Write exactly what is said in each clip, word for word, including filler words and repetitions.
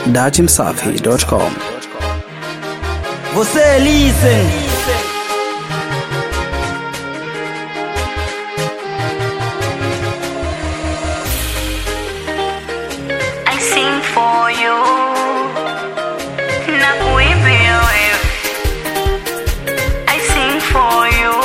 dati msafi dot com. Você listen. I sing for you. Na kuimbia wewe. I sing for you.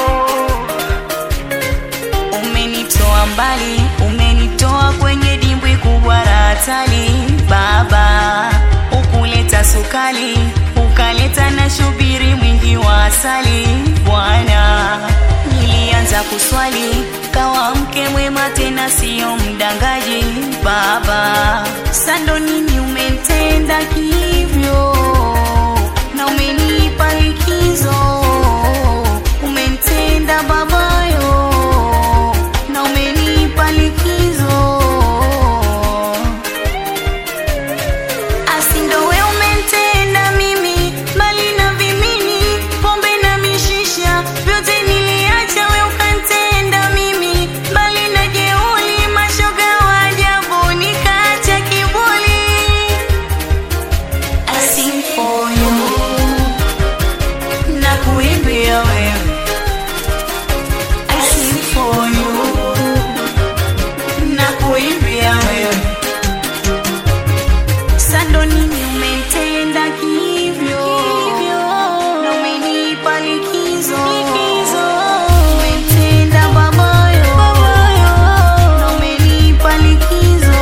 Umenitoa mbali, umenitoa kwenye dimbwi kubwa la hatari. Baba, ukuleta sukali, ukaleta na shubiri mwingi wa asali. Bwana, nilianza kuswali, kawa mke mwema tena sio mdangaji. Baba, sando nini umetenda hivyo, na umenipa likizo. Umetenda babayo, na umenipa likizo. Asindo we umetenda mimi, bali na vimini, pombe na mishisha, vyote niliacha we ukantenda mimi, bali na jeuli, mashoga wa ajabu, nikaacha kiburi. I sing for you, na kuimbia wewe. I sing for you, na kuimbia wewe. Sando nini umetenda hivyo, na umenipa likizo. Umetenda babayo, na umenipa likizo.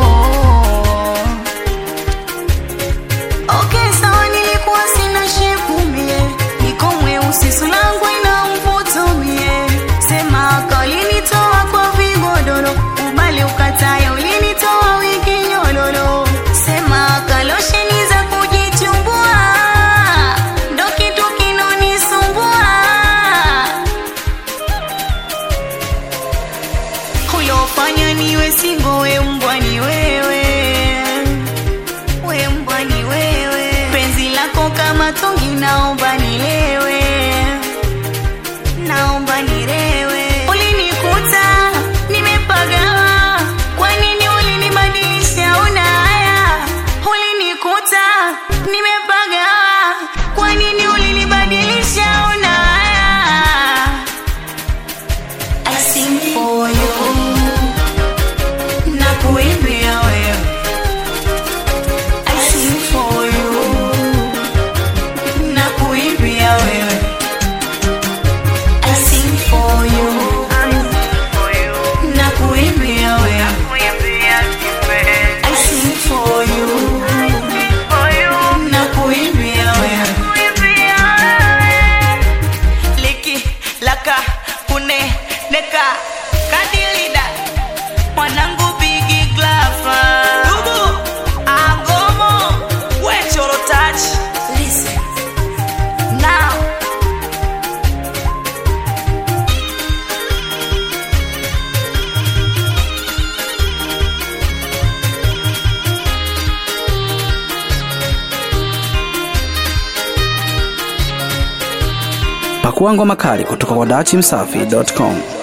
Okay, sawa nilikuwa sina shepu mie, niko mweusi sura yangu ina mvuto mie. Sema ulinitoa kwa vigodoro, ubali ukatayo ulinitoa wiki nyololo. Sema kalosheni za kujichumbua, ndo kitu kinonisumbua. Ulofanya niwe singo, we mbwa ni wewe. We mbwa ni wewe. Penzi lako kama tungi, naomba nilewe. Naomba nilewe. Ulinikuta nimepagawa, kwa nini ulinibadilisha una haya? Ulinikuta nimepagawa, kwa nini ulinibadilisha una haya? I sing for you, na kuimbia wewe. I sing for you, na kuimbia wewe. I sing for you, na kuimbia wewe. I sing for you, na kuimbia wewe. Liki, laka, kune, neka, kadilida, mwanangu bigi glafa. Dugu, agomo, we choro touch. Listen, now. Pakua ngoma kali kutoka kwa dati msafi dot com.